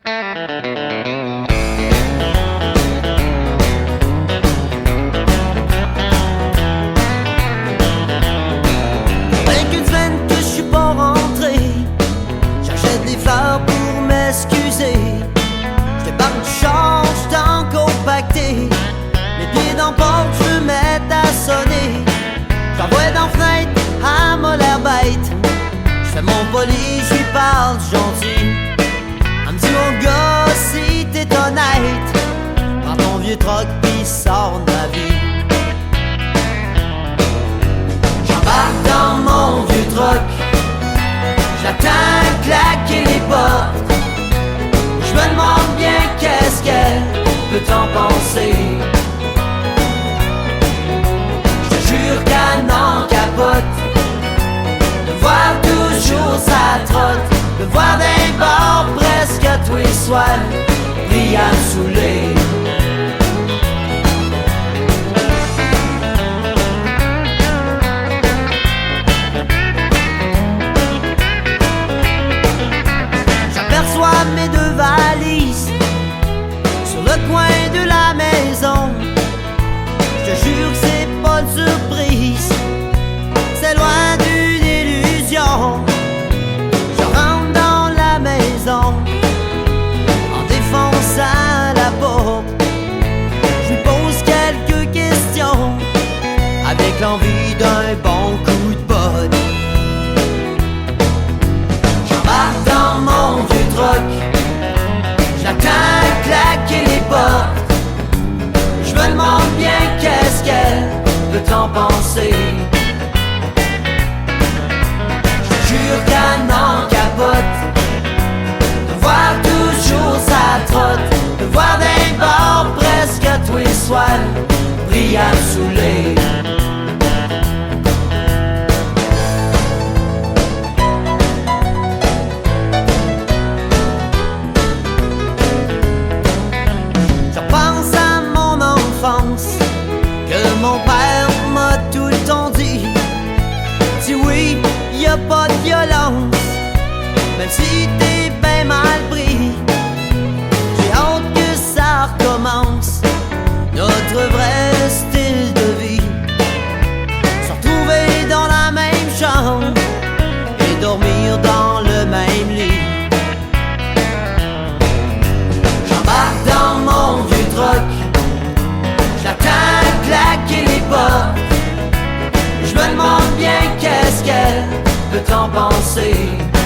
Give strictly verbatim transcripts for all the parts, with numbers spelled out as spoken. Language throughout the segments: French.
Fait qu'une semaine que je suis pas rentré, j'achète des fleurs pour m'excuser. J'débarque du char, j'suis encore pacté, les pieds dans le porte, j'veux mettre à sonner. J'envoie dans la fenêtre, elle m'a l'air bête. J'fais mon poli, j'lui parle gentil. Elle me dit mon gars, si t'es honnête, prends ton vieux troc pis sors de ma vie. J'embarque dans mon vieux troc, j'attends claquer les portes. J'me demande bien qu'est-ce qu'elle peut en penser. J'te jure qu'elle n'en capote de voir toujours sa trotte, de voir d'un bord presque à tous les soirs briller à me saouler. J'aperçois mes deux valises sur le coin de la maison. Je te jure que c'est pas une surprise, c'est loin d'une illusion. Je rentre dans la maison en défonçant la porte. Je lui pose quelques questions avec l'envie d'un bon coup de botte. J'embarque dans mon vieux troc, j'attends claquer les portes. Je me demande bien qu'est-ce qu'elle peut en penser. Je jure qu'elle n'en capote de voir toujours sa trotte, de voir d'un bord presque à tous les soirs briller à me saouler. Je pense à mon enfance, que mon père m'a tout le temps dit. Si oui, y a pas de violence, même si t'es ben mal pris. J'ai hâte que ça recommence, notre vrai style de vie. Se retrouver dans la même chambre et dormir dans le même lit. J'embarque dans mon vieux troc, j'attends claquer les portes. Je me demande bien qu'est-ce qu'elle peut en penser.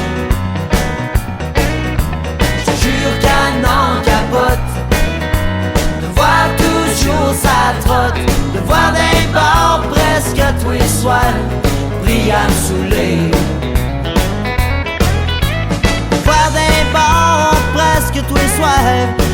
Je te jure qu'elle n'en capote de voir toujours sa trotte, de voir d'un bord presque à tous les soirs briller à me saouler. De voir d'un bord presque tous les soirs